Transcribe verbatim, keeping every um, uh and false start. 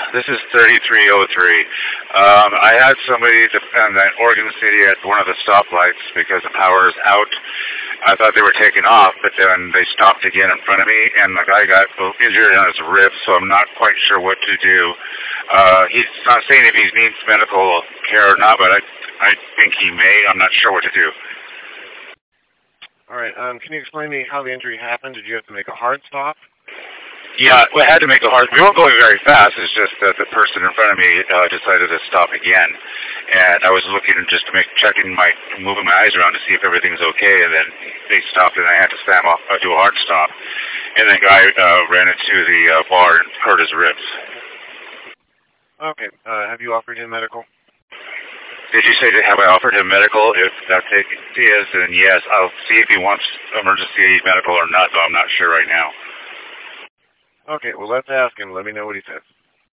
This is thirty-three oh three. Um, I had somebody in Oregon City at one of the stoplights because the power is out. I thought they were taking off, but then they stopped again in front of me, and the guy got injured on his ribs, so I'm not quite sure what to do. Uh, he's not saying if he needs medical care or not, but I, I think he may. I'm not sure what to do. All right. Um, can you explain to me how the injury happened? Did you have to make a hard stop? Yeah, we had to make a hard. We weren't going very fast. It's just that the person in front of me uh, decided to stop again, and I was looking just to make checking my moving my eyes around to see if everything's okay, and then they stopped, and I had to stand off, uh, do a hard stop, and the guy uh, ran into the uh, bar and hurt his ribs. Okay. Uh, have you offered him medical? Did you say that have I offered him medical? If that's it is, then yes. I'll see if he wants emergency medical or not, though I'm not sure right now. Okay, well, let's ask him. Let me know what he says.